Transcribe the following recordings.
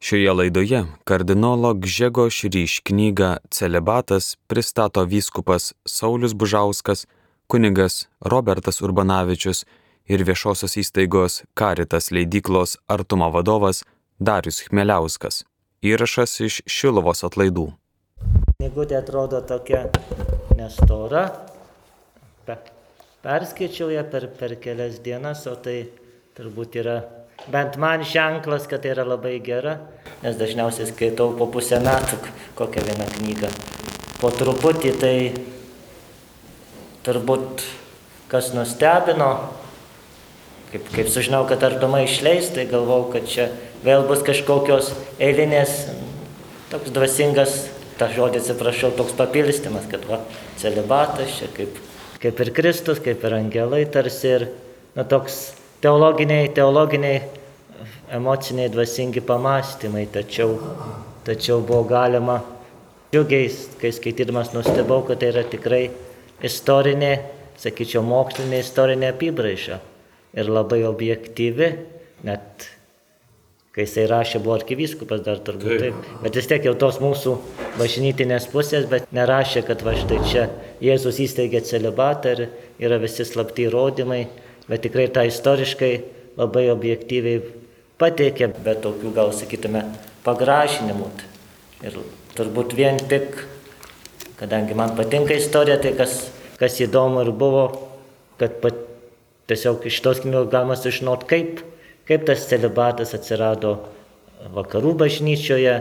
Šioje laidoje kardinolo Gžegož Ryš knygą Celibatas pristato vyskupas Saulius Bužauskas, kunigas Robertas Urbanavičius ir viešosios įstaigos Caritas leidyklos Artumo vadovas Darius Chmieliauskas. Įrašas iš Šiluvos atlaidų. Knygutė atrodo tokia nestora. Perskaičiau ją per kelias dienas, o tai turbūt yra bent man ženklas, kad tai yra labai gera, nes dažniausiai skaitau po pusę metų kokią vieną knygą. Po truputį tai turbūt kas nustebino, kaip sužinau, kad Artuma išleis, tai galvau, kad čia vėl bus kažkokios eilinės, toks dvasingas, tą žodį atsiprašau, toks papilstymas, kad celibatas čia kaip ir Kristus, kaip ir angelai tarsi ir toks teologiniai, emociniai, dvasingi pamąstymai, tačiau buvo galima džiugiai, kai skaitydamas nustebau, kad tai yra tikrai istorinė, sakyčiau, mokslinė istorinė apibraiža ir labai objektyvi, net kai jisai rašė, buvo arkivyskupas dar turbūt taip, bet vis tiek jau tos mūsų bažnytinės pusės, bet nerašė, kad va štai čia Jėzus įsteigė celibatą ir yra visi slapti įrodymai, bet tikrai tą istoriškai labai objektyviai pateikė, bet tokių gal sakytume pagražinimų. Ir turbūt vien tik, kadangi man patinka istorija, tai kas įdomu ir buvo, kad tiesiog iš tos knygos galima sužinoti, kaip tas celibatas atsirado vakarų bažnyčioje,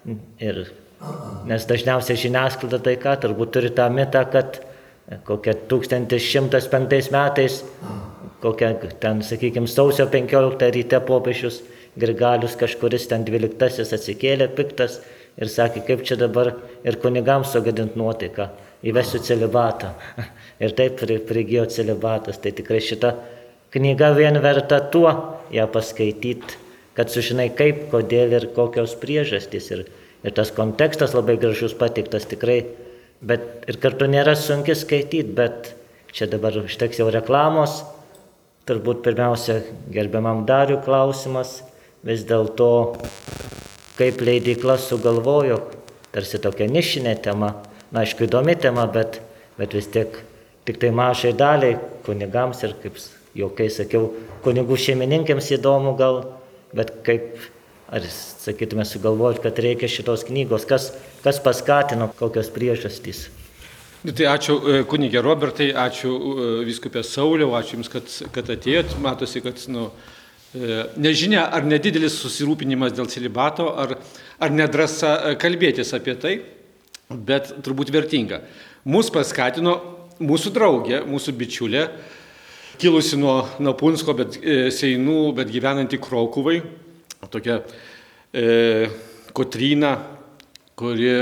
nes dažniausiai žiniasklaida tai turbūt turi tą mitą, kad kokia 1105 metais, kokia ten, sakykime, sausio 15 ryte popiežius Grigalius kažkuris ten 12 atsikėlė piktas ir sakė, kaip čia dabar ir kunigams sugadint nuotaiką, įvesiu celibatą. Ir taip prigijo celibatas. Tai tikrai šita knyga vien verta tuo ją paskaityti, kad sužinai kaip, kodėl ir kokios priežastys. Ir tas kontekstas labai gražus pateiktas tikrai, bet ir kartu nėra sunki skaityti, bet čia dabar užteks jau reklamos. Turbūt pirmiausia gerbiamam Dariui klausimas, vis dėlto kaip leidykla sugalvojo, tarsi tokia nišinė tema, aišku įdomi tema, bet vis tiek tik tai mažai daliai kunigams ir kaip kai sakiau, kunigų šeimininkėms įdomu gal, bet kaip, ar sakytume, sugalvoti, kad reikia šitos knygos, kas paskatino, kokios priežastys. Tai ačiū kunigė Robertai, ačiū vyskupė Sauliau, ačiū Jums, kad atėjot. Matosi, kad nežinia, ar nedidelis susirūpinimas dėl celibato, ar nedrąsa kalbėtis apie tai, bet turbūt vertinga. Mūsų paskatino mūsų draugė, mūsų bičiulė, kilusi nuo Punsko, Seinų, bet gyvenanti Krokuvai, tokia Kotryna, kuri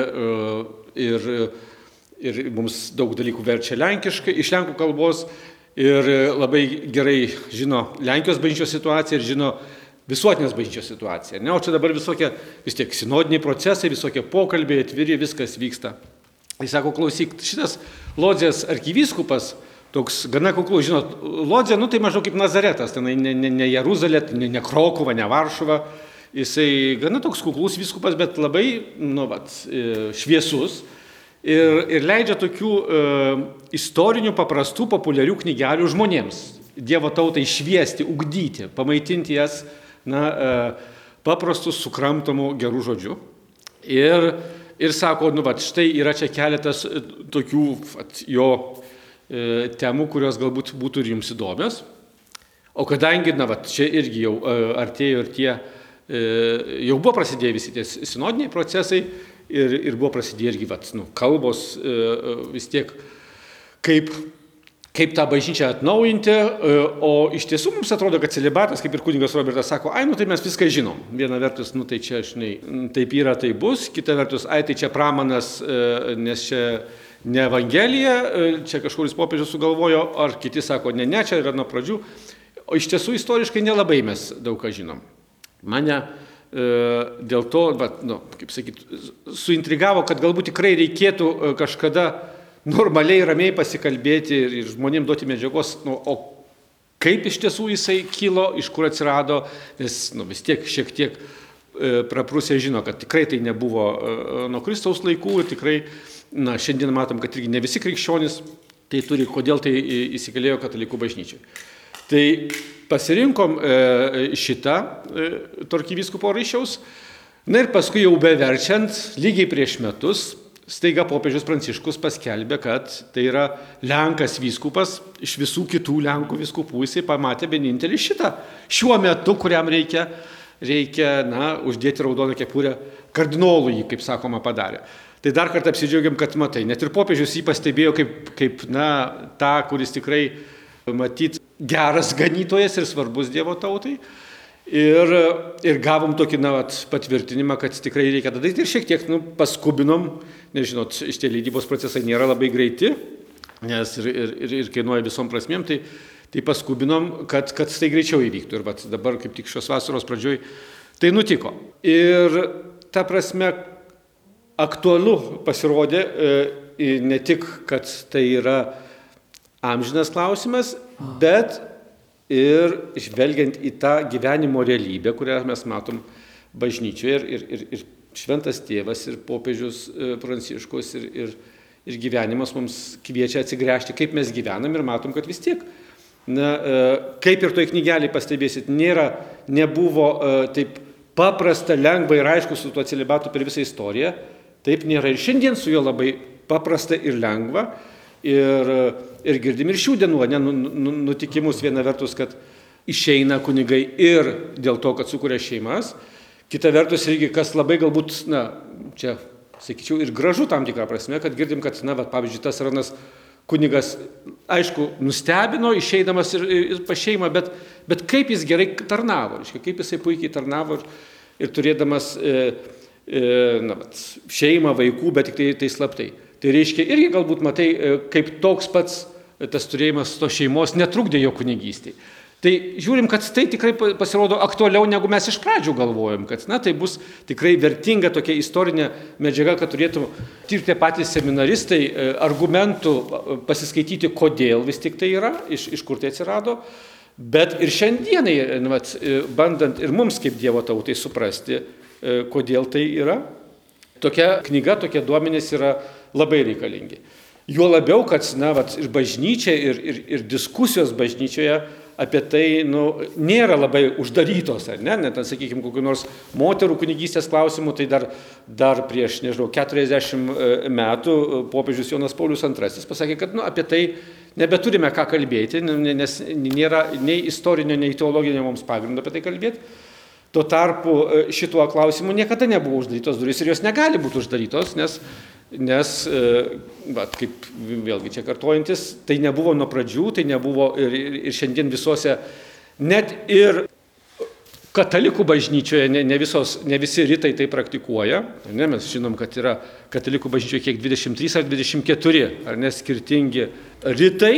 ir mums daug dalykų verčia lenkiškai, iš lenkų kalbos ir labai gerai žino Lenkijos bažnyčios situaciją ir žino visuotinės bažnyčios situaciją. O čia dabar visokie, vis tiek sinodiniai procesai, visokie pokalbiai, atviri, viskas vyksta. Jis sako, klausyk, šitas Lodzės arkivyskupas, toks gana kuklus, žinot, Lodzė, tai maždaug kaip Nazaretas, ten ne Jeruzalė, ne Krokuva, ne Varšuva. Jisai gana toks kuklus vyskupas, bet labai, šviesus. Ir leidžia tokių istorinių, paprastų, populiarių knygelių žmonėms. Dievo tautai šviesti, ugdyti, pamaitinti jas paprastų, sukramtomų gerų žodžių. Ir sako, štai yra čia keletas tokių jo temų, kurios galbūt būtų ir jums įdomios. O kadangi, čia irgi jau artėjo ir tie, jau buvo prasidėję visi tie sinodiniai procesai, ir buvo prasidėję irgi kalbos vis tiek, kaip tą bažnyčią atnaujinti, o iš tiesų mums atrodo, kad celibatas, kaip ir kunigas Robertas sako, tai mes viską žinom. Viena vertus, tai čia, taip yra, tai bus, kita vertus, tai čia pramanas, nes čia ne Evangelija, čia kažkuris popiežius sugalvojo, ar kiti sako, ne, čia yra nuo pradžių, o iš tiesų istoriškai nelabai mes daug ką žinom. Mane dėl to, kaip sakyti, suintrigavo, kad galbūt tikrai reikėtų kažkada normaliai, ramiai pasikalbėti ir žmonėms duoti medžiagos, o kaip iš tiesų jisai kilo, iš kur atsirado, nes vis tiek šiek tiek praprusę žino, kad tikrai tai nebuvo nuo Kristaus laikų ir tikrai, šiandien matom, kad irgi ne visi krikščionys tai turi, kodėl tai įsigalėjo katalikų bažnyčiai. Tai pasirinkom šitą to arkivyskupo Ryšiaus, na ir paskui jau beverčiant, lygiai prieš metus, staiga popiežius Pranciškus paskelbė, kad tai yra Lenkas vyskupas, iš visų kitų Lenkų vyskupų jisai pamatė vienintelį šitą. Šiuo metu, kuriam reikia uždėti raudoną kepurę, kardinolų jį, kaip sakoma, padarė. Tai dar kartą apsidžiaugiam, kad matai, net ir popiežius jį pastebėjo kaip tą, kuris tikrai matyt geras ganytojas ir svarbus Dievo tautai. Ir gavom tokį patvirtinimą, kad tikrai reikia daryti ir šiek tiek paskubinom, nes žinot, šitie leidybos procesai nėra labai greiti, nes ir kainuoja visom prasmėm, tai paskubinom, kad tai greičiau įvyktų. Ir dabar kaip tik šios vasaros pradžioj tai nutiko. Ir ta prasme aktualu pasirodė ne tik, kad tai yra amžinas klausimas, bet ir žvelgiant į tą gyvenimo realybę, kurią mes matom bažnyčioje ir šventas tėvas, ir popiežius Pranciškus, ir gyvenimas mums kviečia atsigręžti, kaip mes gyvenam ir matom, kad vis tiek, kaip ir toj knygelėje pastebėsit, nebuvo taip paprasta, lengva ir aišku su tuo celibatu per visą istoriją, taip nėra ir šiandien su juo labai paprasta ir lengva. Ir girdim ir šių dienų nutikimus, viena vertus, kad išeina kunigai ir dėl to, kad sukuria šeimas, kita vertus irgi, kas labai galbūt, čia, sakyčiau, ir gražu tam tikrą prasme, kad girdim, kad, pavyzdžiui, tas ranas kunigas, aišku, nustebino, išeidamas ir pa šeimą, bet kaip jis gerai tarnavo, kaip jisai puikiai tarnavo ir turėdamas šeimą, vaikų, bet tik tai slaptai. Tai reiškia, irgi galbūt matai, kaip toks pats tas turėjimas to šeimos netrukdė jo kunigystei. Tai žiūrim, kad tai tikrai pasirodo aktualiau, negu mes iš pradžių galvojom, kad tai bus tikrai vertinga tokia istorinė medžiaga, kad turėtų tirti patys seminaristai argumentų pasiskaityti, kodėl vis tik tai yra, iš kur tai atsirado. Bet ir šiandienai, bandant ir mums kaip Dievo tautai suprasti, kodėl tai yra, tokia knyga, tokie duomenys yra labai reikalingi. Juo labiau, kad ir bažnyčia, ir diskusijos bažnyčioje apie tai nėra labai uždarytos, ar ne? Net, sakykime, kokių nors moterų kunigystės klausimų, tai dar prieš, 40 metų popiežius Jonas Paulius II pasakė, kad apie tai nebeturime ką kalbėti, nes nėra nei istorinio, nei teologinio mums pagrindo apie tai kalbėti. Tuo tarpu šituo klausimu niekada nebuvo uždarytos durys ir jos negali būti uždarytos, nes kaip vėlgi čia kartojantis, tai nebuvo nuo pradžių, tai nebuvo ir šiandien visose, net ir katalikų bažnyčioje ne visi rytai tai praktikuoja. Mes žinom, kad yra katalikų bažnyčioje kiek 23 ar 24, ar ne, skirtingi rytai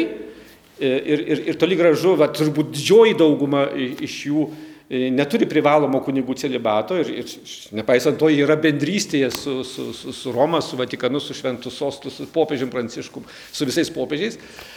ir toli gražu, turbūt didžioji dauguma iš jų neturi privalomo kunigų celibato ir nepaisant to yra bendrystėje su Roma, su Vatikanu, su Šventu Sostu, su popiežium Pranciškum, su visais popiežiais.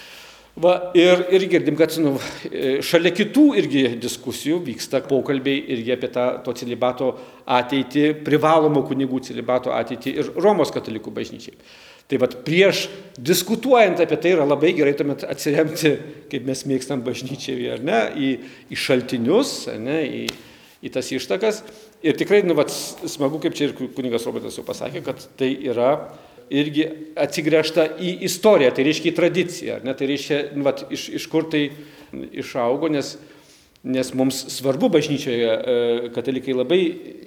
Ir girdim, kad šalia kitų irgi diskusijų vyksta pokalbiai irgi apie to celibato ateitį, privalomo kunigų celibato ateitį ir Romos katalikų bažnyčiai. Tai prieš diskutuojant apie tai yra labai gerai tuomet atsiremti, kaip mes mėgstam bažnyčiai, ar ne, į šaltinius, ar ne, į tas ištakas. Ir tikrai, smagu, kaip čia ir kunigas Robertas jau pasakė, kad tai yra irgi atsigręžta į istoriją, tai reiškia į tradiciją, ar ne, tai reiškia, iš kur tai išaugo, nes mums svarbu bažnyčioje, katalikai labai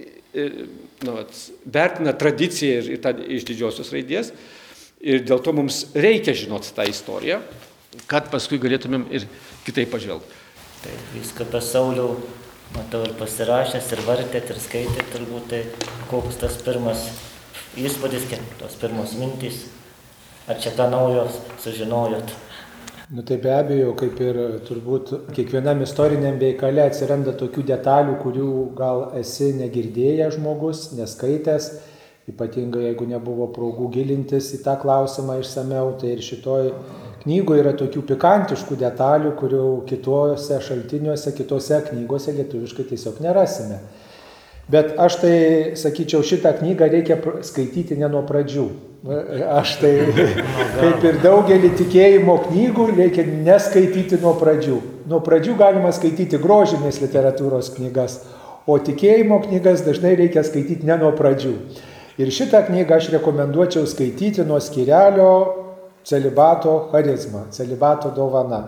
vertina tradiciją ir tą iš didžiosios raidės. Ir dėl to mums reikia žinoti tą istoriją, kad paskui galėtumėm ir kitaip pažvelgti. Tai vyskupas Sauliau, matau, ir pasirašęs, ir vartėt, ir skaitėt, turbūt, tai koks tas pirmas įspūdis, tos pirmos mintys, ar čia ką naujo sužinojot? Tai be abejo, kaip ir turbūt kiekvienam istoriniam veikale atsiranda tokių detalių, kurių gal esi negirdėjęs žmogus, neskaitęs, ypatingai jeigu nebuvo progų gilintis į tą klausimą išsamiau, tai ir šitoj knygoje yra tokių pikantiškų detalių, kurių kitose šaltiniuose, kitose knygose lietuviškai tiesiog nerasime. Bet aš tai, sakyčiau, šitą knygą reikia skaityti ne nuo pradžių. Aš tai, kaip ir daugelį tikėjimo knygų, reikia neskaityti nuo pradžių. Nuo pradžių galima skaityti grožinės literatūros knygas, o tikėjimo knygas dažnai reikia skaityti ne nuo pradžių. Ir šitą knygą aš rekomenduočiau skaityti nuo skyrelio Celibato charizma, celibato dovana,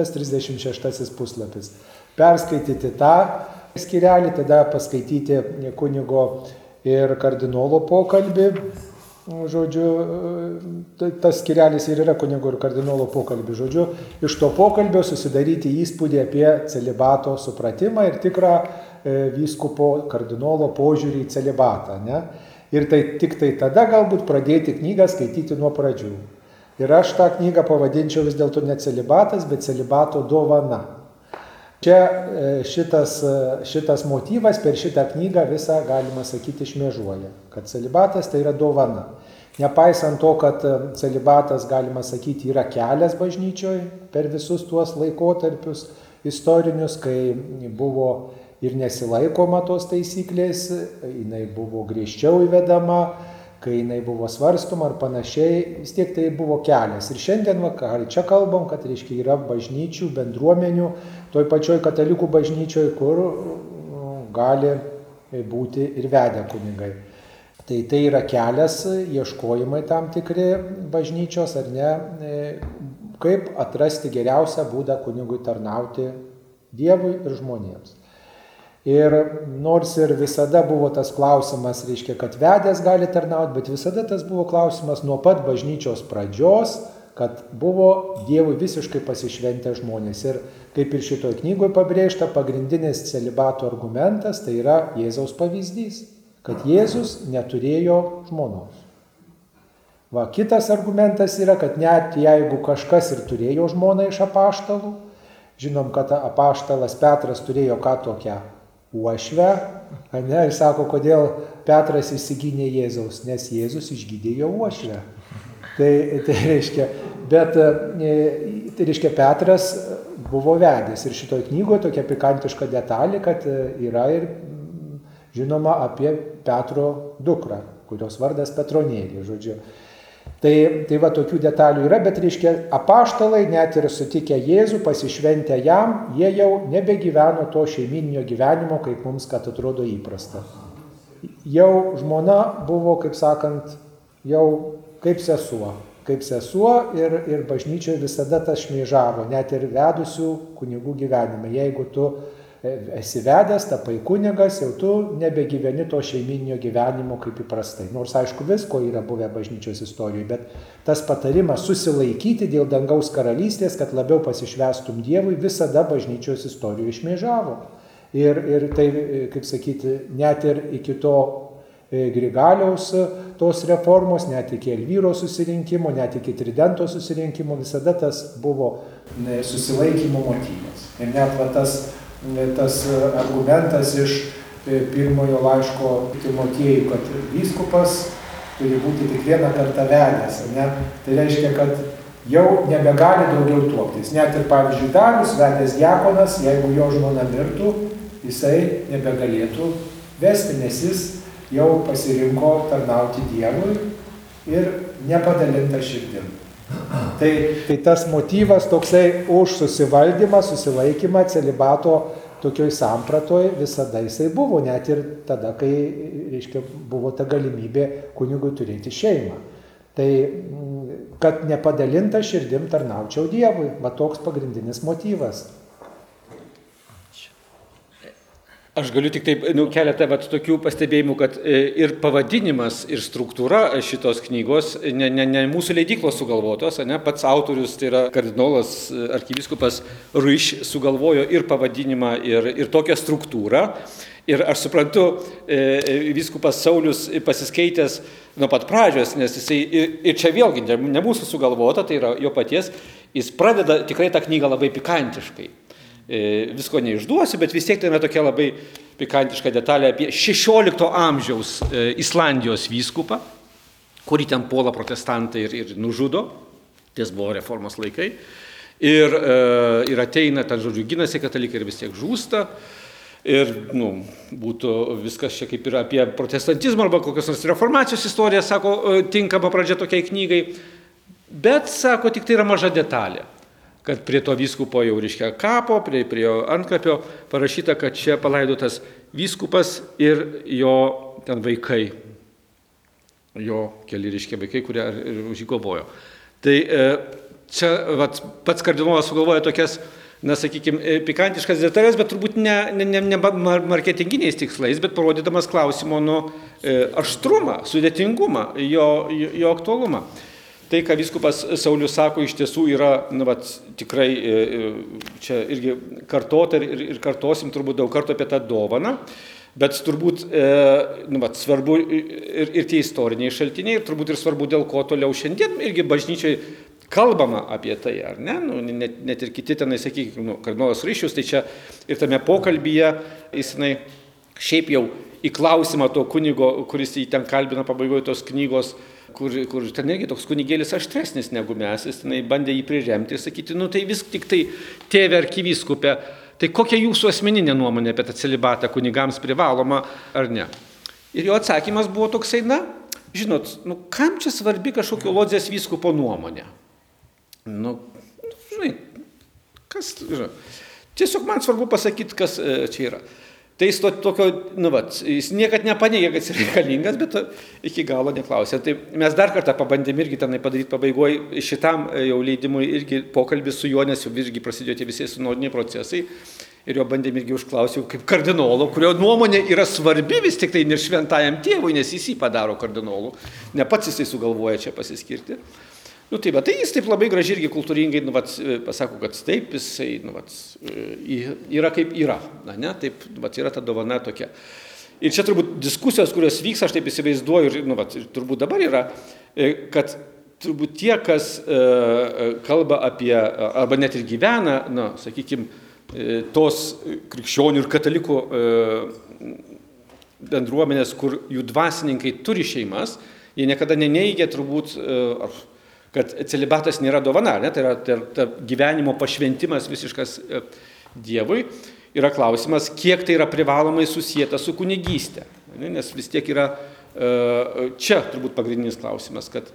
136 puslapis. Perskaityti tą skyrelį, tada paskaityti kunigo ir kardinolo pokalbį. Žodžiu, tas skyrelis ir yra kunigo ir kardinolo pokalbį. Žodžiu, iš to pokalbio susidaryti įspūdį apie celibato supratimą ir tikrą vyskupo kardinolo požiūrį į celibatą. Ne? Ir tai tik tai tada galbūt pradėti knygą skaityti nuo pradžių. Ir aš tą knygą pavadinčiau vis dėlto ne celibatas, bet celibato dovana. Čia šitas motyvas per šitą knygą visą, galima sakyti, šmėžuoja, kad celibatas tai yra dovana. Nepaisant to, kad celibatas, galima sakyti, yra kelias bažnyčioje per visus tuos laikotarpius istorinius, kai buvo ir nesilaikoma tos taisyklės, jinai buvo griežčiau įvedama, kai jinai buvo svarstoma ar panašiai, vis tiek tai buvo kelias. Ir šiandien čia kalbam, kad reiškia yra bažnyčių, bendruomenių, toj pačioj katalikų bažnyčioj, kur gali būti ir vedę kunigai. Tai yra kelias, ieškojimai tam tikri bažnyčios, ar ne, kaip atrasti geriausią būdą kunigui tarnauti Dievui ir žmonėms. Ir nors ir visada buvo tas klausimas, reiškia, kad vedęs gali tarnauti, bet visada tas buvo klausimas nuo pat bažnyčios pradžios, kad buvo Dievui visiškai pasišventę žmonės. Ir kaip ir šitoj knygoje pabrėžta, pagrindinis celibato argumentas tai yra Jėzaus pavyzdys, kad Jėzus neturėjo žmonos. Va, kitas argumentas yra, kad net jeigu kažkas ir turėjo žmoną iš apaštalų, žinom, kad apaštalas Petras turėjo ką tokią uošvę, ne, ir sako, kodėl Petras įsigynė Jėzaus, nes Jėzus išgydė jo uošvę. Tai reiškia, bet tai reiškia, Petras buvo vedęs ir šitoj knygoje tokia pikantiška detalė, kad yra ir žinoma apie Petro dukrą, kurios vardas Petronėlė, žodžiu. Tai va tokių detalių yra, bet reiškia, apaštalai net ir sutikę Jėzų, pasišventę jam, jie jau nebegyveno to šeimyninio gyvenimo, kaip mums, kad atrodo įprasta. Jau žmona buvo, kaip sakant, jau kaip sesuo ir bažnyčioje visada tas šmėžavo, net ir vedusių kunigų gyvenime. Jeigu tu esi vedęs, tapai kunigas, jau tu nebegyveni to šeiminio gyvenimo kaip įprastai. Nors aišku visko yra buvę bažnyčios istorijoje, bet tas patarimas susilaikyti dėl dangaus karalystės, kad labiau pasišvestum Dievui, visada bažnyčios istorijoje šmėžavo. Ir tai, kaip sakyti, net ir iki to Grigaliaus tos reformos, net iki Elvyro susirinkimo, net iki Tridento susirinkimo, visada tas buvo susilaikymo motyvas. Ir net va tas argumentas iš pirmojo laiško Timotiejui, kad vyskupas turi būti tik vieną kartą vedęs. Ne? Tai reiškia, kad jau nebegali daugiau tuoktis. Net ir, pavyzdžiui, Darius, vedęs diakonas, jeigu jo žmona mirtų, jisai nebegalėtų vesti, nes jis jau pasirinko tarnauti Dievui ir nepadalinta širdim. Tai tas motyvas toksai už susivaldymą, susilaikymą, celibato tokioj sampratoj visada jisai buvo, net ir tada, kai, reiškia, buvo ta galimybė kunigui turėti šeimą. Tai, kad nepadalinta širdim tarnaučiau Dievui, va toks pagrindinis motyvas. Aš galiu tik taip, keletą tokių pastebėjimų, kad ir pavadinimas, ir struktūra šitos knygos ne mūsų leidyklos sugalvotos, ne, pats autorius, tai yra kardinolas arkivyskupas Ryš, sugalvojo ir pavadinimą, ir tokią struktūrą. Ir aš suprantu, vyskupas Saulius pasiskaitęs nuo pat pradžios, nes jisai, ir čia vėlgi ne mūsų sugalvota, tai yra jo paties, jis pradeda tikrai tą knygą labai pikantiškai. Visko neišduosiu, bet vis tiek tai yra tokia labai pikantiška detalė apie 16 amžiaus Islandijos vyskupą, kurį ten puola protestantai ir nužudo, ties buvo reformos laikai, ir ateina, ten žodžiu, ginasi katalikai ir vis tiek žūsta. Ir būtų viskas čia kaip ir apie protestantizmą arba kokios nors reformacijos istoriją, sako, tinkama pradžia tokiai knygai. Bet, sako, tik tai yra maža detalė, kad prie to vyskupo jau reiškia kapo, prie jo antkapio parašyta, kad čia palaidotas vyskupas ir jo ten vaikai. Jo keli reiškia vaikai, kurie už jį kovojo. Tai čia pats kardinolas sugalvoja tokias, sakykime, pikantiškas detalės, bet turbūt ne marketinginiais tikslais, bet parodydamas klausimo aštrumą, sudėtingumą, jo aktualumą. Tai, ką vyskupas Saulius sako, iš tiesų yra tikrai čia irgi kartota ir kartosim turbūt daug kartų apie tą dovaną, bet turbūt svarbu ir tie istoriniai šaltiniai, ir turbūt ir svarbu, dėl ko toliau šiandien irgi bažnyčiai kalbama apie tai, ar ne? Net ir kiti tenai, sakykime, kardinolas Ryšius, tai čia ir tame pokalbyje jisai šiaip jau į klausimą to kunigo, kuris jį ten kalbina pabaigoje tos knygos, kur ten irgi toks kunigėlis aštresnis negu mes, jis tenai bandė jį priremti ir sakyti, tai vis tik tai tėve arkivyskupė, tai kokia jūsų asmeninė nuomonė apie tą celibatą, kunigams privaloma ar ne? Ir jo atsakymas buvo toksai, žinot, kam čia svarbi kažkokio Lodzės vyskupo nuomonė? Žinai, kas, tiesiog man svarbu pasakyti, kas čia yra. Tai jis tokio, jis niekad nepaneigė, kad jis reikalingas, bet iki galo neklausė. Tai mes dar kartą pabandėm irgi tenai padaryti pabaigoje šitam jau leidimui irgi pokalbį su juo, nes jau irgi prasidėjo tie visi sinodiniai procesai. Ir jo bandėm irgi užklausiau kaip kardinolo, kurio nuomonė yra svarbi vis tik tai ne šventajam tėvui, nes jis jį padaro kardinolu. Ne pats jisai sugalvoja čia pasiskirti. Tai jis taip labai gražiai irgi kultūringai pasako, kad taip jisai yra kaip yra. Taip yra ta dovana tokia. Ir čia turbūt diskusijos, kurios vyks, aš taip įsivaizduoju, ir turbūt dabar yra, kad turbūt tie, kas kalba apie, arba net ir gyvena, sakykime, tos krikščionių ir katalikų bendruomenės, kur jų dvasininkai turi šeimas, jie niekada neneigia turbūt, kad celibatas nėra dovana, tai yra ta gyvenimo pašventimas visiškas Dievui. Yra klausimas, kiek tai yra privalomai susijęta su kunigystė. Nes vis tiek yra čia turbūt pagrindinis klausimas, kad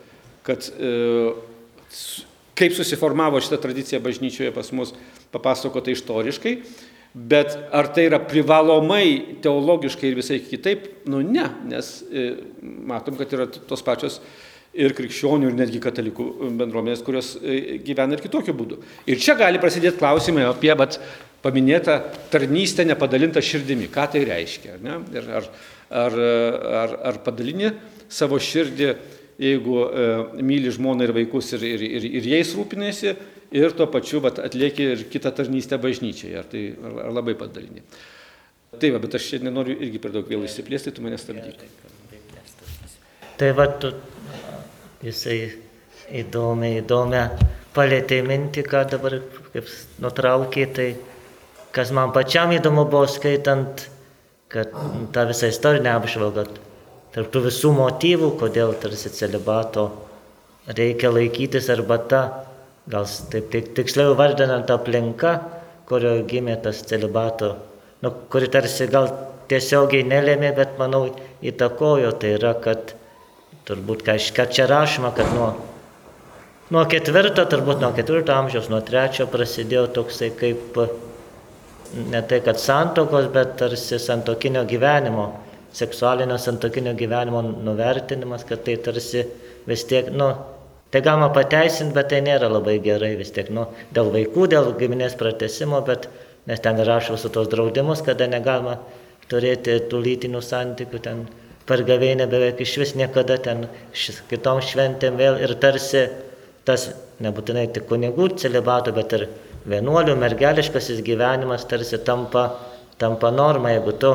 kaip susiformavo šitą tradiciją bažnyčioje pas mus papasakota istoriškai, bet ar tai yra privalomai teologiškai ir visai kitaip, ne, nes matom, kad yra tos pačios ir krikščionių, ir netgi katalikų bendruomenės, kurios gyvena ir kitokiu būdu. Ir čia gali prasidėti klausimai apie paminėtą tarnystę nepadalintą širdimi. Ką tai reiškia? Ne? Ir ar padalini savo širdį, jeigu myli žmoną ir vaikus ir jais rūpinasi, ir tuo pačiu atlieki ir kitą tarnystę bažnyčiai. Ar labai padalini? Taip, bet aš čia nenoriu irgi per daug vėl išsiplėsti, tu mane stabdyk. Tai jisai įdomią palėtė mintį, ką dabar kaip nutraukė, tai kas man pačiam įdomu buvo skaitant, kad tą visą istorinę apžvalgą, tarp tų visų motyvų, kodėl tarsi celibato reikia laikytis, arba ta, gal taip tiksliau vardinant aplinka, kurio gimė tas celibato, kuri tarsi gal tiesiogiai nelėmė, bet manau įtakojo, tai yra, kad turbūt, kad čia rašoma, kad nuo 4 amžiaus, nuo 3 prasidėjo toksai kaip, ne tai kad santokos, bet tarsi santokinio gyvenimo, seksualinio santokinio gyvenimo nuvertinimas, kad tai tarsi vis tiek, tai galima pateisinti, bet tai nėra labai gerai vis tiek, dėl vaikų, dėl giminės pratęsimo, bet nes ten rašo su tos draudimus, kada negalima turėti tų lytinių santykių ten, per gavėnę beveik iš vis niekada ten kitom šventėm vėl ir tarsi tas nebūtinai tik kunigų celibato, bet ir vienuolių mergeliškasis gyvenimas tarsi tampa norma, jeigu tu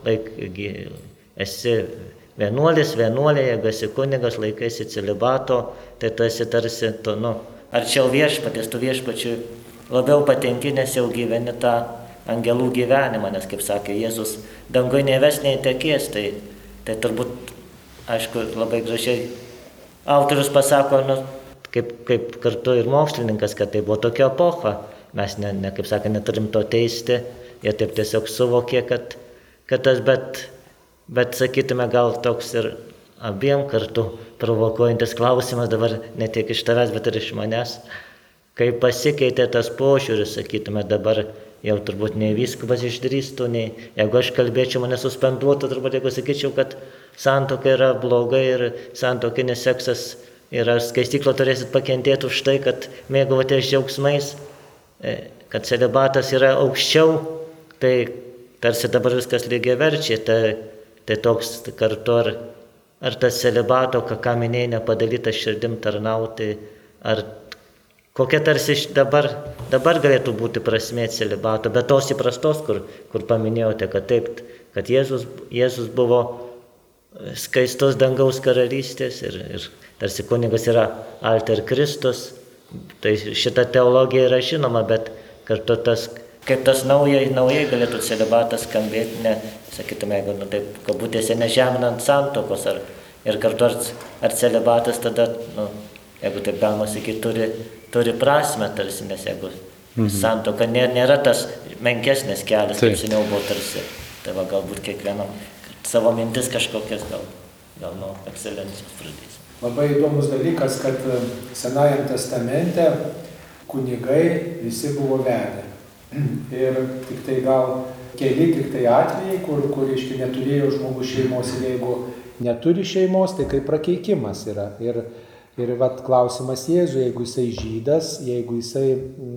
esi vienuolė, jeigu esi kunigas, laikaisi celibato, tai tu esi tarsi arčiau viešpaties, tu viešpačiui labiau patenki, nes jau gyveni tą angelų gyvenimą, nes kaip sakė Jėzus, dangui nei ves, nei tekės, tai turbūt, aišku, labai gražiai autorius pasako, kaip kartu ir mokslininkas, kad tai buvo tokia epocha. Mes, kaip sakė, neturim to teisti, jie taip tiesiog suvokė, kad tas, bet sakytume, gal toks ir abiem kartu provokuojantis klausimas dabar ne tiek iš tavęs, bet ir iš manęs. Kai pasikeitė tas požiūris, sakytume, dabar jau turbūt nei vyskupas išdrįstų, nei jeigu aš kalbėčiau, mane suspenduotų, turbūt jeigu sakyčiau, kad santuoka yra blogai ir santuokinis seksas yra skaistyklo, turėsit pakentėti už tai, kad mėgavotės džiaugsmais, kad celibatas yra aukščiau, tai tarsi dabar viskas lygiaverčiai, tai toks kartu ar tas celibato, ką minėjai, nepadalyta širdim tarnauti, ar kokia tarsi dabar galėtų būti prasmė celibato, bet tos įprastos, kur paminėjote, kad taip, kad Jėzus buvo skaistos dangaus karalystės ir tarsi kunigas yra alter Kristus, tai šita teologija yra žinoma, bet kartu tas, kaip tas naujai galėtų celibatas skambėti, ne, sakytume, jeigu taip, kabutėse nežeminant santuokos, ir kartu ar celibatas tada, jeigu taip galima sakyti, turi prasme tarsi, nes jeigu santuoka nėra tas menkesnis kelias, kaip seniau buvo tarsi, tai va galbūt kiekvienam savo mintis kažkokias gal nuo ekscelencijos pradės. Labai įdomus dalykas, kad Senajam testamente kunigai visi buvo vedę. Ir tik tai gal keli atvejai, kur iški neturėjo žmogus šeimos, ir jeigu neturi šeimos, tai kaip prakeikimas yra. Ir vat klausimas Jėzui, jeigu jisai žydas, jeigu jisai,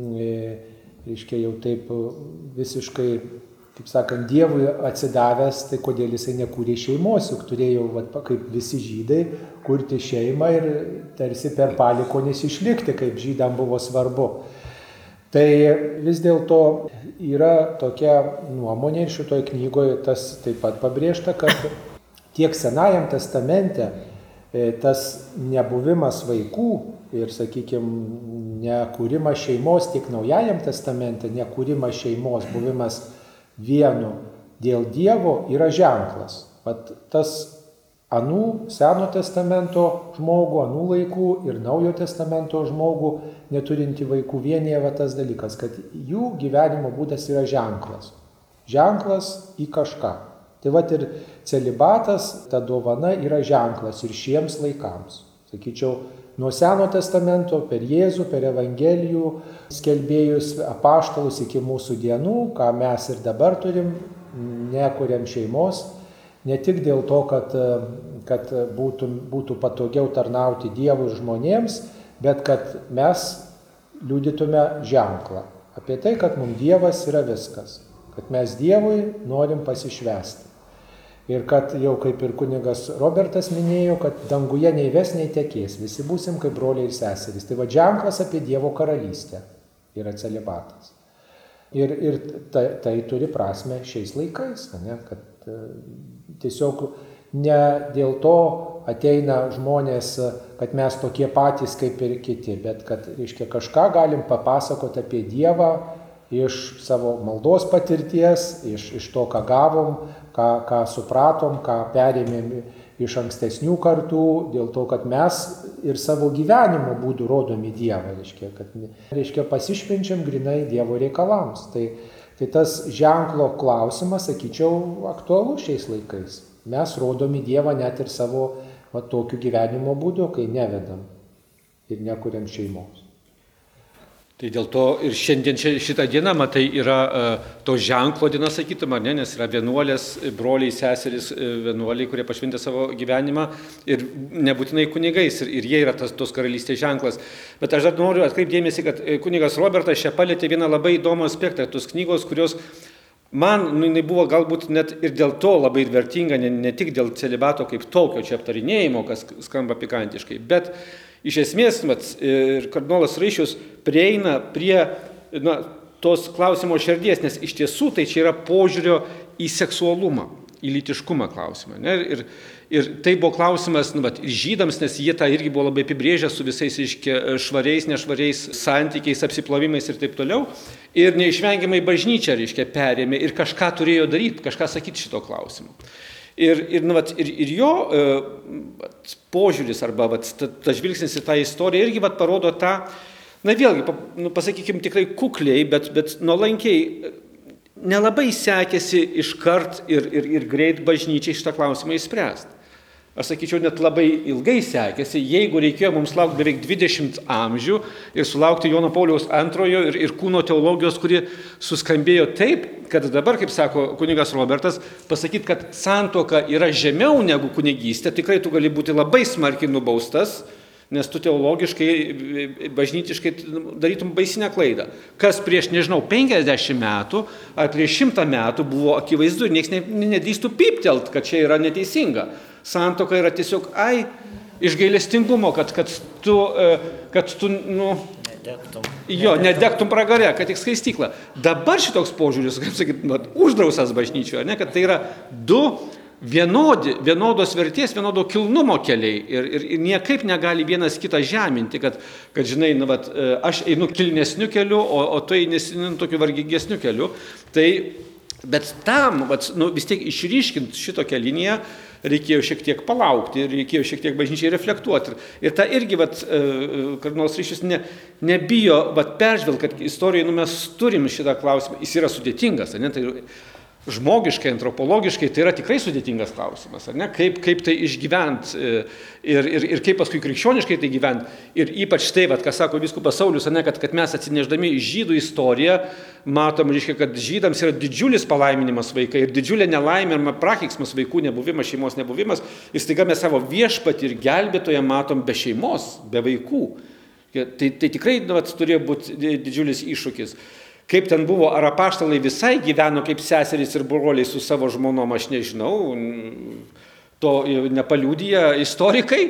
reiškia, jau taip visiškai, kaip sakant, Dievui atsidavęs, tai kodėl jisai nekūrė šeimos, juk turėjo, vat, kaip visi žydai, kurti šeimą ir tarsi per palikonis išlikti, kaip žydam buvo svarbu. Tai vis dėlto yra tokia nuomonė ir šitoj knygoje tas taip pat pabrėžta, kad tiek Senajam testamente tas nebuvimas vaikų ir, sakykime, nekūrimas šeimos, tiek Naujajam testamente nekūrimas šeimos, buvimas vienu dėl Dievo yra ženklas. Vat tas anų Seno testamento žmogų, anų laikų ir Naujo testamento žmogų neturinti vaikų vienyje va tas dalykas, kad jų gyvenimo būdas yra ženklas. Ženklas į kažką. Tai vat ir celibatas, ta dovana yra ženklas ir šiems laikams. Sakyčiau, nuo Seno testamento per Jėzų, per Evangelijų skelbėjus, apaštalus iki mūsų dienų, ką mes ir dabar turim, nekuriam šeimos, ne tik dėl to, kad būtų patogiau tarnauti Dievui ir žmonėms, bet kad mes liudytume ženklą apie tai, kad mums Dievas yra viskas, kad mes Dievui norim pasišvęsti. Ir kad jau kaip ir kunigas Robertas minėjo, kad danguje nei ves, nei tekės, visi būsim kaip broliai ir seserys. Tai va ženklas apie Dievo karalystę yra celibatas. Ir tai turi prasme šiais laikais, ne? Kad tiesiog ne dėl to ateina žmonės, kad mes tokie patys kaip ir kiti, bet kad, reiškia, kažką galim papasakoti apie Dievą iš savo maldos patirties, iš to, ką gavom, ką supratom, ką perėmėm iš ankstesnių kartų, dėl to, kad mes ir savo gyvenimo būdų rodomi Dievą, reiškia pasišvenčiam grinai Dievo reikalams. Tai tas ženklo klausimas, sakyčiau, aktualus šiais laikais. Mes rodomi Dievą net ir savo tokiu gyvenimo būdu, kai nevedam ir nekuriam šeimos. Tai dėl to ir šiandien šitą dieną, matai, yra to ženklo diena, sakytum, ar ne, nes yra vienuolės, broliai, seserys, vienuoliai, kurie pašventė savo gyvenimą ir nebūtinai kunigais, ir jie yra tos karalystės ženklas. Bet aš dar noriu atkreipdėmėsi, kad kunigas Robertas čia palėtė vieną labai įdomų aspektą, tos knygos, kurios man jinai buvo galbūt net ir dėl to labai vertinga, ne tik dėl celibato kaip tokio čia aptarinėjimo, kas skamba pikantiškai, bet iš esmės, ir kardinolas Raišius prieina prie tos klausimo širdies, nes iš tiesų tai čia yra požiūrio į seksualumą, į lytiškumą klausimą. Ne? Ir tai buvo klausimas ir žydams, nes jie tą irgi buvo labai apibrėžę su visais švariais, nešvariais santykiais, apsiplovimais ir taip toliau. Ir neišvengiamai bažnyčia, perėmė ir kažką turėjo daryti, kažką sakyti šito klausimu. Ir jo požiūris arba tas žvilgsnis į tą istoriją irgi parodo tą, vėlgi, pasakykime tikrai kukliai, bet nuolankiai nelabai sekėsi iškart ir greit bažnyčiai šitą klausimą išspręsti. Aš sakyčiau, net labai ilgai sekėsi, jeigu reikėjo mums laukti beveik 20 amžių ir sulaukti Jono Pauliaus II ir kūno teologijos, kuri suskambėjo taip, kad dabar, kaip sako kunigas Robertas, pasakyti, kad santuoka yra žemiau negu kunigystė, tikrai tu gali būti labai smarkiai nubaustas, nes tu teologiškai, bažnytiškai darytum baisinę klaidą. Kas prieš, 50 metų ar prieš 100 metų buvo akivaizdu ir niekas nedrįstų pyptelt, kad čia yra neteisinga. Santuoka yra tiesiog, iš gailestingumo, kad tu nedegtum pragare, kad tik skaistykla. Dabar šitoks požiūris, kaip sakyti, uždrausas bažnyčioje, kad tai yra du vienodos vertės, vienodo kilnumo keliai ir niekaip negali vienas kitą žeminti, kad žinai, aš einu kilnesniu keliu, o tu eini tokiu vargingesniu keliu. Tai, bet tam, vis tiek išryškint šitokią liniją, reikėjo šiek tiek palaukti ir reikėjo šiek tiek bažnyčiai reflektuoti. Ir ta irgi, kardinolas Ryšys nebijo peržvelgti, kad istorijoje mes turim šitą klausimą, jis yra sudėtingas, ne? Tai žmogiškai, antropologiškai tai yra tikrai sudėtingas klausimas, ar ne? Kaip tai išgyvent ir kaip paskui krikščioniškai tai gyvent. Ir ypač tai, ką sako vyskupas Saulius, ar ne, kad mes atsineždami žydų istoriją, matom, kad žydams yra didžiulis palaiminimas vaikai ir didžiulė nelaimė ir prakeiksmas vaikų nebuvimas, šeimos nebuvimas. Ir staiga mes savo viešpatį ir gelbėtoją matom be šeimos, be vaikų. Tai tikrai turėjo būti didžiulis iššūkis. Kaip ten buvo, ar apaštalai visai gyveno kaip seserys ir broliai su savo žmonom, aš nežinau, to nepaliūdija istorikai,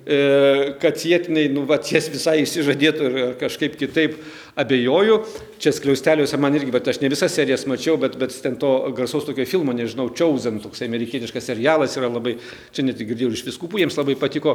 kad jas visai išsižadėtų ir kažkaip kitaip abejoju. Čia skliausteliuose man irgi, bet aš ne visas serijas mačiau, bet ten to garsaus tokio filmo, nežinau, Chosen, toks amerikietiškas serialas yra labai, čia net girdėjau iš vyskupų, jiems labai patiko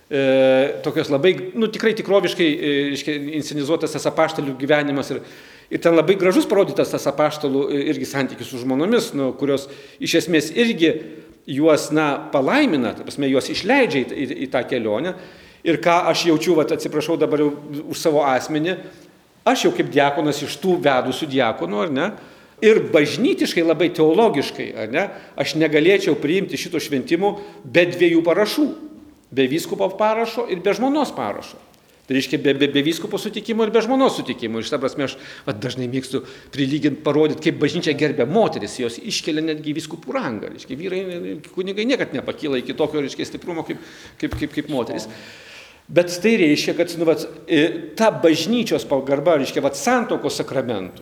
tokios labai, tikrai tikroviškai inscenizuotas tas apaštalių gyvenimas ir ten labai gražus parodytas tas apaštalų irgi santykis su žmonomis, kurios iš esmės irgi juos, palaimina, juos išleidžia į tą kelionę. Ir ką aš jaučiu, atsiprašau dabar jau už savo asmenį, aš jau kaip diakonas iš tų vedusių diakonų, ar ne, ir bažnytiškai labai teologiškai, ar ne, aš negalėčiau priimti šito šventimų be 2 parašų, be vyskupo parašo ir be žmonos parašo. Tai reiškia, be vyskupo sutikimo ir be žmonos sutikimo. Iš ta prasme, aš dažnai mėgstu prilyginti, parodyti, kaip bažnyčia gerbia moteris, jos iškelia netgi vyskupų rangą. Reiškia, vyrai, kunigai niekad nepakyla iki tokio, reiškia, stiprumo kaip moteris. Bet tai reiškia, kad ta bažnyčios pagarba, reiškia, santuokos sakramentui.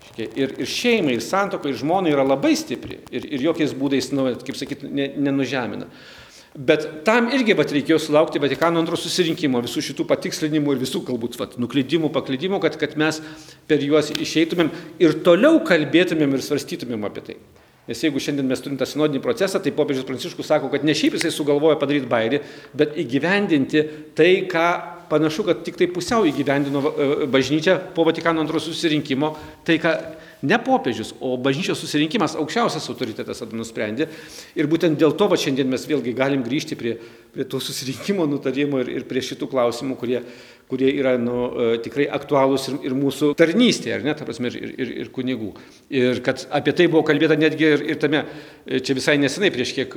Ir šeimai, ir santuokai, ir žmonai yra labai stipri. Ir jokiais būdais, kaip sakyti, nenužemina. Bet tam irgi reikėjo sulaukti Vatikano II susirinkimo, visų šitų patikslinimų ir visų galbūt nuklydimų, paklydimų, kad mes per juos išeitumėm ir toliau kalbėtumėm ir svarstytumėm apie tai. Nes jeigu šiandien mes turim tą sinodinį procesą, tai popiežius Pranciškus sako, kad ne šiaip jisai sugalvoja padaryti bairį, bet įgyvendinti tai, ką panašu, kad tik tai pusiau įgyvendino bažnyčia po Vatikano II susirinkimo, tai ką ne popiežius, o bažnyčios susirinkimas, aukščiausias autoritetas nusprendė. Ir būtent dėl to šiandien mes vėlgi galim grįžti prie to susirinkimo nutarimo ir prie šitų klausimų, kurie yra tikrai aktualūs ir mūsų tarnystėje, ar ne, ta prasme, ir kunigų. Ir kad apie tai buvo kalbėta netgi ir tame, čia visai nesenai, prieš kiek,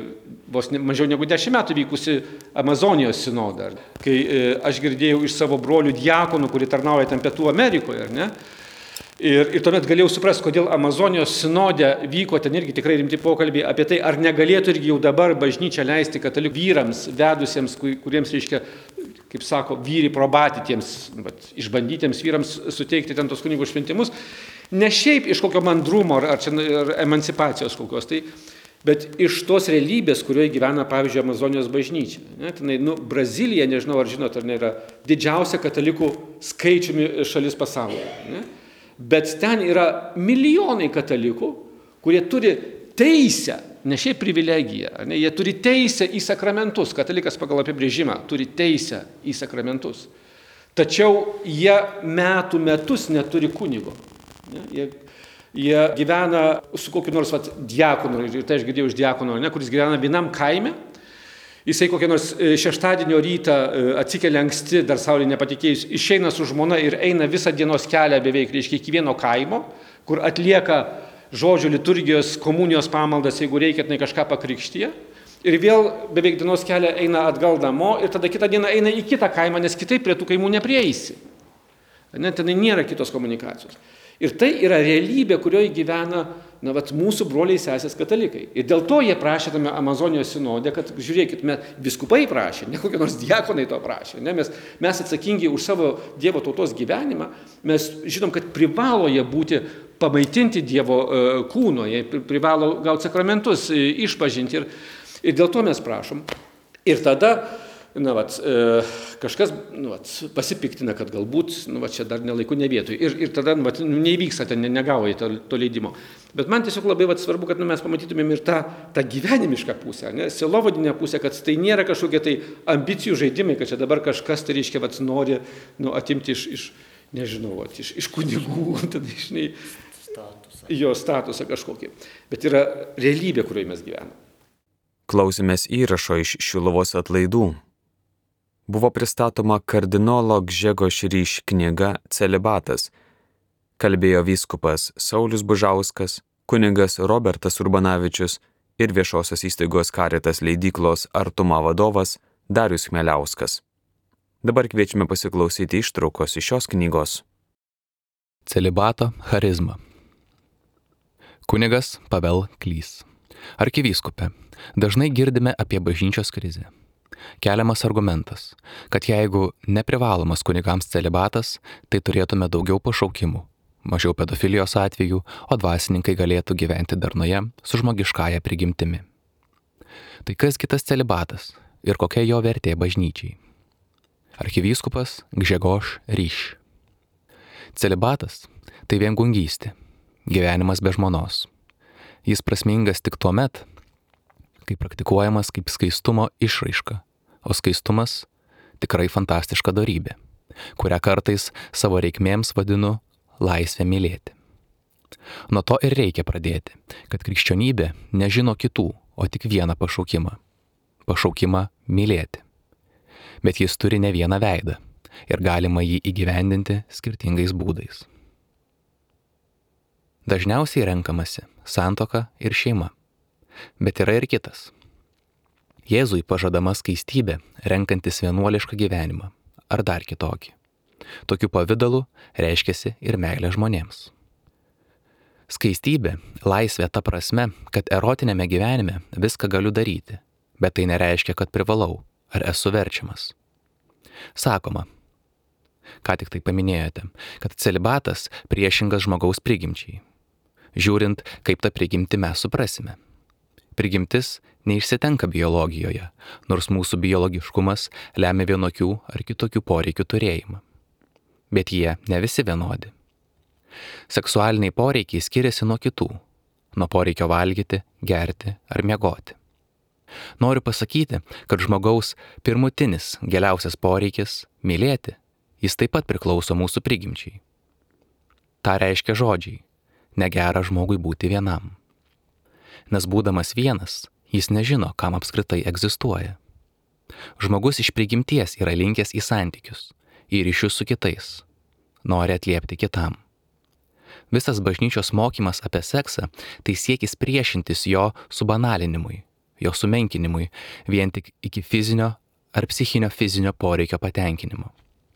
vos mažiau negu 10 metų vykusi Amazonijos sinodą, kai aš girdėjau iš savo brolių diakonų, kurie tarnauja ten Pietų Amerikoje, ar ne. Ir tuomet galėjau suprasti, kodėl Amazonijos sinode vyko ten irgi tikrai rimti pokalbiai apie tai, ar negalėtų irgi jau dabar bažnyčia leisti katalikų vyrams, vedusiems, kuriems reiškia, kaip sako, vyri probati tiems išbandytiems vyrams suteikti ten tos kunigų šventimus, ne šiaip iš kokio mandrumo ar emancipacijos kokios, bet iš tos realybės, kurioje gyvena, pavyzdžiui, Amazonijos bažnyčia. Brazilija, nežinau, ar žinot, ar nėra didžiausia katalikų skaičiumi šalis pasaulyje. Ne? Bet ten yra milijonai katalikų, kurie turi teisę, ne šiaip privilegiją, ne, jie turi teisę į sakramentus. Katalikas pagal apibrėžimą turi teisę į sakramentus. Tačiau jie metus neturi kunigo. Ne, jie gyvena su kokiu nors diakonu, ir tai aš girdėjau iš diakono, ne, kuris gyvena vienam kaime. Jisai kokią nors šeštadienio rytą atsikelia anksti, dar saulė nepatikėjus, išeina su žmona ir eina visą dienos kelią beveik, reiškia, iki vieno kaimo, kur atlieka žodžio liturgijos, komunijos pamaldas, jeigu reikia, tai kažką pakrikštyje. Ir vėl beveik dienos kelią eina atgal namo ir tada kitą dieną eina į kitą kaimą, nes kitaip prie tų kaimų neprieisi. Ten nėra kitos komunikacijos. Ir tai yra realybė, kurioje gyvena mūsų broliai sesės katalikai. Ir dėl to jie prašė tame Amazonijos sinode, kad žiūrėkit, vyskupai prašė, ne kokie nors diakonai to prašė. Ne? Mes atsakingi už savo Dievo tautos gyvenimą, mes žinom, kad privalo jie būti pamaitinti Dievo kūno, jie privalo gauti sakramentus, išpažinti. Ir dėl to mes prašom. Ir tada kažkas pasipiktina, kad galbūt čia dar nelaiku ne vietoj. Ir tada neįvyksta, ten negavo to leidimo. Bet man tiesiog labai svarbu, kad mes pamatytumėm ir tą gyvenimišką pusę, sielovadinę pusę, kad tai nėra kažkokie tai ambicijų žaidimai, kad čia dabar kažkas tai reiškia nori atimti iš kunigų, tada jo statusą kažkokį. Bet yra realybė, kurioje mes gyvename. Klausėmės įrašo iš Šiluvos atlaidų. Buvo pristatoma kardinolo Gžegož Ryš knyga Celibatas. Kalbėjo vyskupas Saulius Bužauskas, kunigas Robertas Urbanavičius ir viešosios įstaigos Caritas leidyklos Artuma vadovas Darius Chmeliauskas. Dabar kviečiame pasiklausyti ištraukos iš šios knygos. Celibato charizma. Kunigas Pavel Klys. Arkivyskupe, dažnai girdime apie bažnyčios krizę. Keliamas argumentas, kad jeigu neprivalomas kunigams celibatas, tai turėtume daugiau pašaukimų, mažiau pedofilijos atvejų, o dvasininkai galėtų gyventi darnoje su žmogiškąja prigimtimi. Tai kasgi tas celibatas ir kokia jo vertė bažnyčiai? Arkivyskupas Gžegož Ryš. Celibatas – tai viengungystė, gyvenimas be žmonos. Jis prasmingas tik tuo met, kai praktikuojamas kaip skaistumo išraiška, o skaistumas tikrai fantastiška dorybė, kurią kartais savo reikmėms vadinu laisvę mylėti. Nuo to ir reikia pradėti, kad krikščionybė nežino kitų, o tik vieną pašaukimą – pašaukimą mylėti. Bet jis turi ne vieną veidą ir galima jį įgyvendinti skirtingais būdais. Dažniausiai renkamasi santuoka ir šeima, bet yra ir kitas. Jėzui pažadama skaistybė, renkantis vienuolišką gyvenimą ar dar kitokį. Tokiu pavidalu reiškiasi ir meilė žmonėms. Skaistybė, laisvė ta prasme, kad erotinėme gyvenime viską galiu daryti, bet tai nereiškia, kad privalau ar esu verčiamas. Sakoma, ką tik tai paminėjote, kad celibatas priešingas žmogaus prigimčiai. Žiūrint, kaip tą prigimtį mes suprasime. Prigimtis neišsitenka biologijoje, nors mūsų biologiškumas lemia vienokių ar kitokių poreikių turėjimą. Bet jie ne visi vienodi. Seksualiniai poreikiai skiriasi nuo kitų, nuo poreikio valgyti, gerti ar miegoti. Noriu pasakyti, kad žmogaus pirmutinis giliausias poreikis – mylėti, jis taip pat priklauso mūsų prigimčiai. Ta reiškia žodžiai – negera žmogui būti vienam. Nes būdamas vienas, jis nežino, kam apskritai egzistuoja. Žmogus iš prigimties yra linkęs į santykius, į ryšius su kitais, nori atliepti kitam. Visas bažnyčios mokymas apie seksą tai siekis priešintis jo subanalinimui, jo sumenkinimui vien tik iki fizinio ar psichinio fizinio poreikio patenkinimo.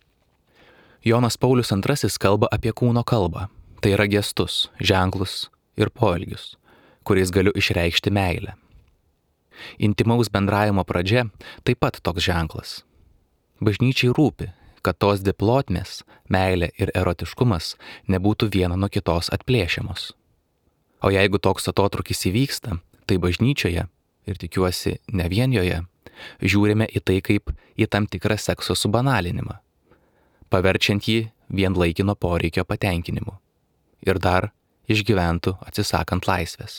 Jonas Paulius II kalba apie kūno kalbą, tai yra gestus, ženklus ir poelgius, kuriais galiu išreikšti meilę. Intimaus bendravimo pradžia taip pat toks ženklas. Bažnyčiai rūpi, kad tos dvi plotmės, meilė ir erotiškumas, nebūtų viena nuo kitos atplėšiamos. O jeigu toks atotrūkis įvyksta, tai bažnyčioje, ir tikiuosi ne vien joje, žiūrime į tai kaip į tam tikrą sekso subanalinimą, paverčiant jį vien laikino poreikio patenkinimu ir dar išgyventų atsisakant laisvės.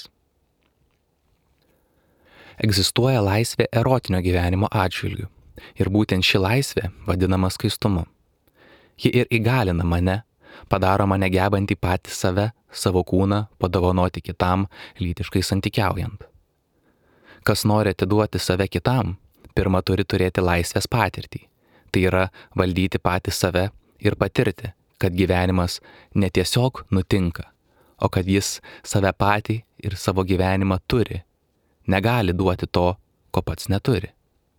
Egzistuoja laisvė erotinio gyvenimo atžvilgiu ir būtent ši laisvė vadinama skaistumu. Ji ir įgalina mane, padaro mane gebantį patį save, savo kūną padovanoti kitam, lytiškai santykiaujant. Kas nori atiduoti save kitam, pirma turi turėti laisvės patirtį, tai yra valdyti patį save ir patirti, kad gyvenimas ne tiesiog nutinka, o kad jis save patį ir savo gyvenimą turi, negali duoti to, ko pats neturi.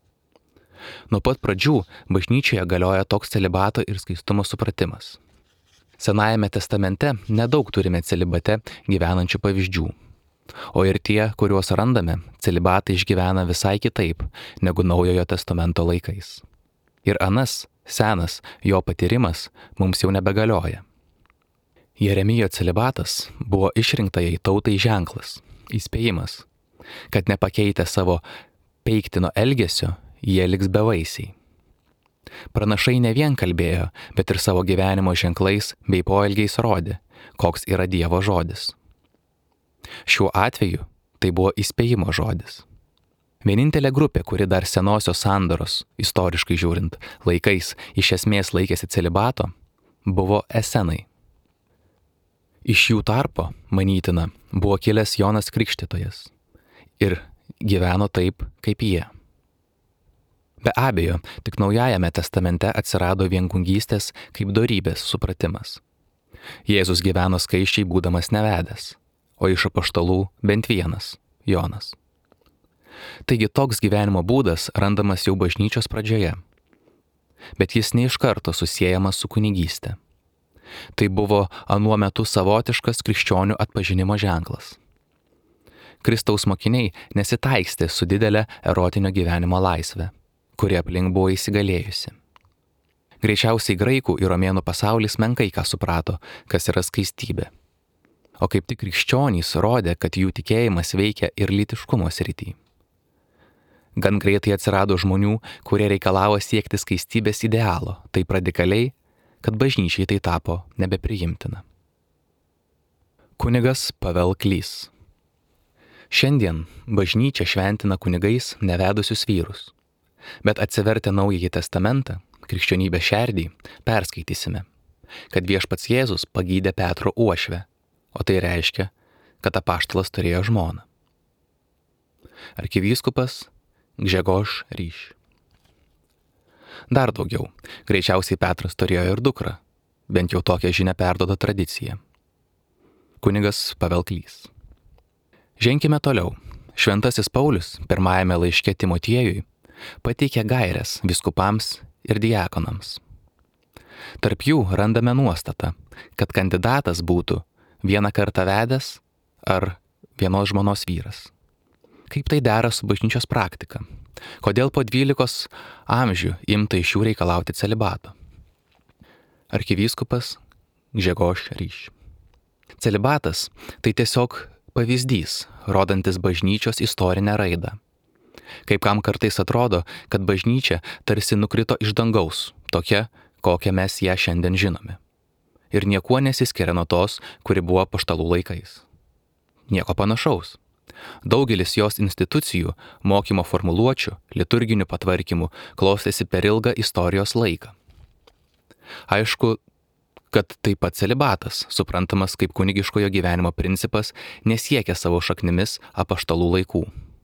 Nuo pat pradžių bažnyčioje galioja toks celibato ir skaistumo supratimas. Senajame testamente nedaug turime celibate gyvenančių pavyzdžių, o ir tie, kuriuos randame, celibatą išgyvena visai kitaip negu Naujojo testamento laikais. Ir anas, senas jo patyrimas mums jau nebegalioja. Jeremijo celibatas buvo išrinktajai tautai ženklas, įspėjimas, kad nepakeitę savo peiktino elgesio, jie liks bevaisiai. Pranašai ne vien kalbėjo, bet ir savo gyvenimo ženklais bei poelgiais rodė, koks yra Dievo žodis. Šiuo atveju tai buvo įspėjimo žodis. Vienintelė grupė, kuri dar senosios sandoros, istoriškai žiūrint, laikais iš esmės laikėsi celibato, buvo esenai. Iš jų tarpo, manytina, buvo kilęs Jonas Krikštytojas ir gyveno taip, kaip jie. Be abejo, tik Naujajame testamente atsirado viengungystės kaip dorybės supratimas. Jėzus gyveno skaisčiai būdamas nevedęs, o iš apaštalų bent vienas – Jonas. Taigi toks gyvenimo būdas randamas jau bažnyčios pradžioje, bet jis ne iš karto susiejamas su kunigystė. Tai buvo anuo metu savotiškas krikščionių atpažinimo ženklas. Kristaus mokiniai nesitaikstė su didelė erotinio gyvenimo laisvė, kuri aplink buvo įsigalėjusi. Greičiausiai graikų ir romėnų pasaulis menkai ką suprato, kas yra skaistybė. O kaip tik krikščionys rodė, kad jų tikėjimas veikia ir lytiškumo srity. Gan greitai atsirado žmonių, kurie reikalavo siekti skaistybės idealo, taip radikaliai, kad bažnyčiai tai tapo nebepriimtina. Kunigas Pavel Klys. Šiandien bažnyčia šventina kunigais nevedusius vyrus, bet atsivertę Naująjį testamentą, krikščionybės šerdį, perskaitysime, kad viešpats Jėzus pagydė Petro uošvę, o tai reiškia, kad apaštalas turėjo žmoną. Arkivyskupas Gžegož Ryš. Dar daugiau, greičiausiai Petras turėjo ir dukrą, bent jau tokią žinią perduoda tradicija. Kunigas Pavel Klys. Ženkime toliau. Šventasis Paulius pirmajame laiške Timotiejui pateikė gaires vyskupams ir diakonams. Tarp jų randame nuostatą, kad kandidatas būtų vieną kartą vedęs ar vienos žmonos vyras. Kaip tai dera su bažnyčios praktika? Kodėl po 12 amžių imta iš jų reikalauti celibato? Arkivyskupas Gžegož Ryš. Celibatas tai tiesiog pavyzdys, rodantis bažnyčios istorinę raidą. Kaip kam kartais atrodo, kad bažnyčia tarsi nukrito iš dangaus, tokia, kokią mes ją šiandien žinome. Ir niekuo nesiskiria nuo tos, kuri buvo apaštalų laikais. Nieko panašaus. Daugelis jos institucijų, mokymo formuluočių, liturginių patvarkymų klostėsi per ilgą istorijos laiką. Aišku, kad taip pat celibatas, suprantamas kaip kunigiškojo gyvenimo principas, nesiekia savo šaknimis apaštalų laikų.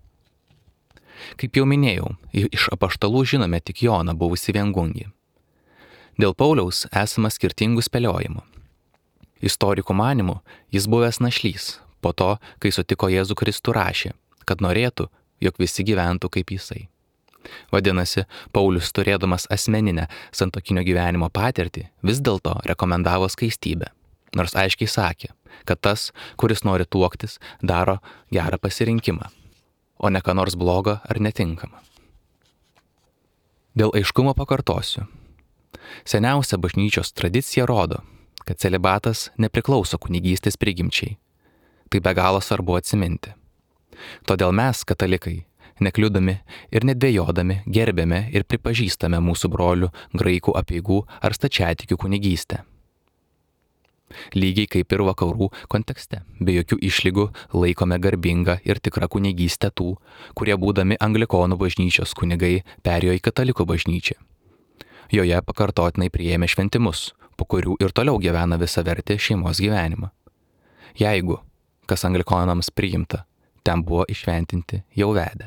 Kaip jau minėjau, iš apaštalų žinome tik Joną buvusį viengungį. Dėl Pauliaus esama skirtingų spėliojimų. Istorikų manymų jis buvęs našlys, po to, kai sutiko Jėzų Kristų rašė, kad norėtų, jog visi gyventų kaip jisai. Vadinasi, Paulius, turėdamas asmeninę santuokinio gyvenimo patirtį, vis dėlto rekomendavo skaistybę, nors aiškiai sakė, kad tas, kuris nori tuoktis, daro gerą pasirinkimą, o ne ką nors blogo ar netinkamą. Dėl aiškumo pakartosiu. Seniausia bažnyčios tradicija rodo, kad celibatas nepriklauso kunigystės prigimčiai. Tai be galo svarbu atsiminti. Todėl mes, katalikai, nekliudami ir nedvejodami gerbėme ir pripažįstame mūsų brolių graikų apeigų ar stačiatikių kunigystę. Lygiai kaip ir vakarų kontekste, be jokių išlygų laikome garbingą ir tikrą kunigystę tų, kurie būdami anglikonų bažnyčios kunigai perėjo į katalikų bažnyčią. Joje pakartotinai priėmė šventimus, po kurių ir toliau gyvena visavertį šeimos gyvenimą. Jeigu, kas anglikonams priimta, ten buvo išventinti jau vedę.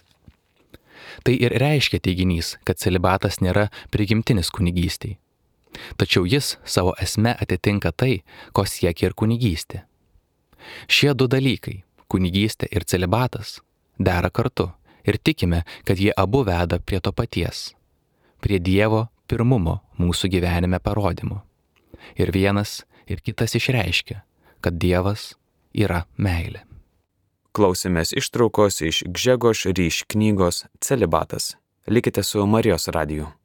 Tai ir reiškia teiginys, kad celibatas nėra prigimtinis kunigystei. Tačiau jis savo esme atitinka tai, ko siekia ir kunigystė. Šie du dalykai - kunigystė ir celibatas - dera kartu ir tikime, kad jie abu veda prie to paties - prie Dievo pirmumo mūsų gyvenime parodymo. Ir vienas ir kitas išreiškia, kad Dievas yra meilė. Klausėmės ištraukos iš Gžegož Ryš knygos Celibatas. Likite su Marijos radiju.